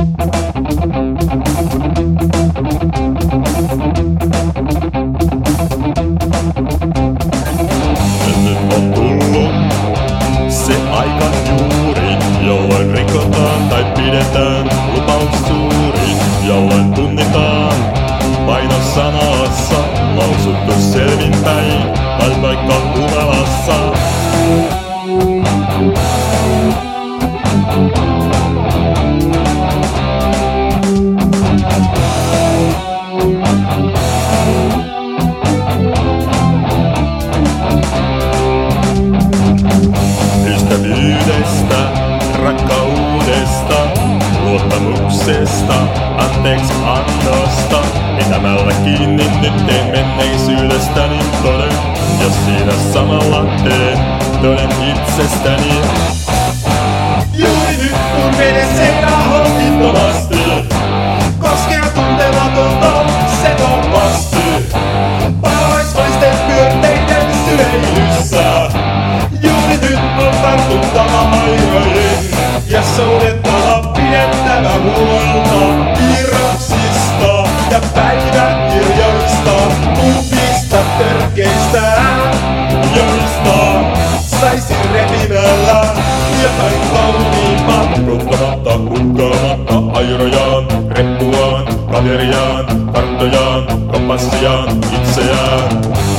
Nyt on tullut se aika juuri, jolloin rikotaan tai pidetään lupaus suuri, jolloin punnitaan paino sanassa, lausuttu selvinpäin tai vaikka humalassa. Ystävyydestä, rakkaudesta, luottamuksesta, anteeksi annosta. Pitämällä kiinni nyt teen menneisyydestäni toden, jos siinä samalla teen toden itsestäni. Juuri nyt kun veden seinää holtittomasti, koskea tuntematonta setomasti. Palaisvaisten pyörteiden syleilyssä, juuri nyt on tartuttava aivoihin ja soudettava pidettävä huolta irroksista ja päiväkirjoista, kuvista törkeistä, joista saisin repimällä jotain kauniimpaa. Rottamatta, hukkaamatta airojaan, reppuaan, kaveriaan, karttojaan, kompassiaan, itseään.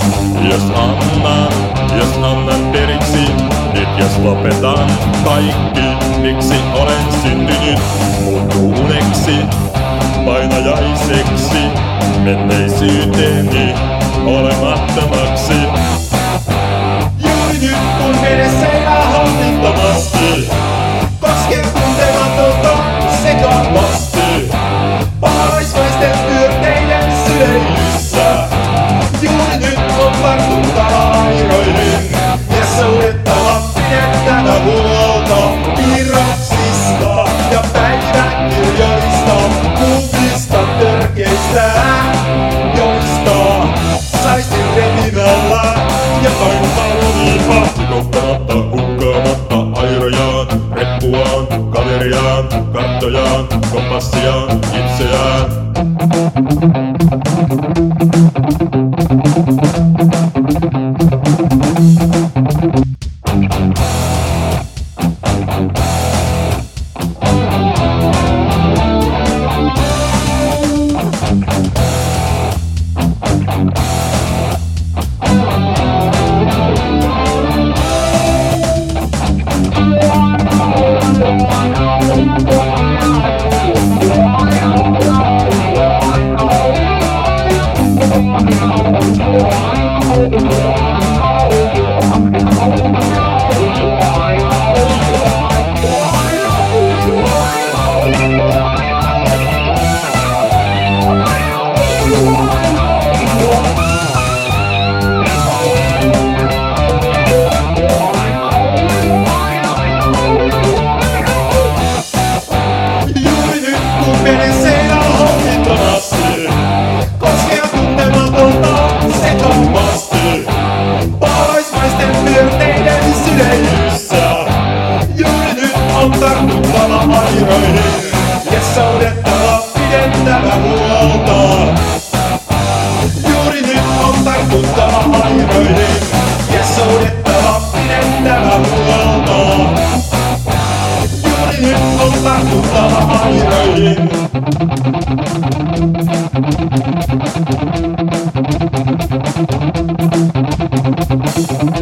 Jos annan periksi, nyt jos lopetan kaikki, miksi olen syntynyt, muuttuu uneksi, painajaiseksi, menneisyyteni olemattomaksi. Juuri nyt kun veden seinää holtittomasti, koskee tuntematonta sekavasti. Palaisvaisten pyörteiden syleilyssä, juuri nyt on tartuttava airoihin ja soudettava pidettävä huolta irroksista ja päiväkirjoista, kuvista törkeistä, joista saisin repimällä jotain kauniimpaa. Rottamatta, hukkaamatta airojaan, reppuaan, kaveriaan, karttojaan, kompassiaan, itseään. Veden seinää holtittomasti, koskea tuntematonta setomasti. Palaisvaisten pyörteiden syleilyssä, juuri nyt on tartuttava airoihin ja soudettava pidettävä huolta. Juuri nyt on tartuttava airoihin ja soudettava pidettävä huolta. Juuri nyt on tartuttava airoihin. Thank you.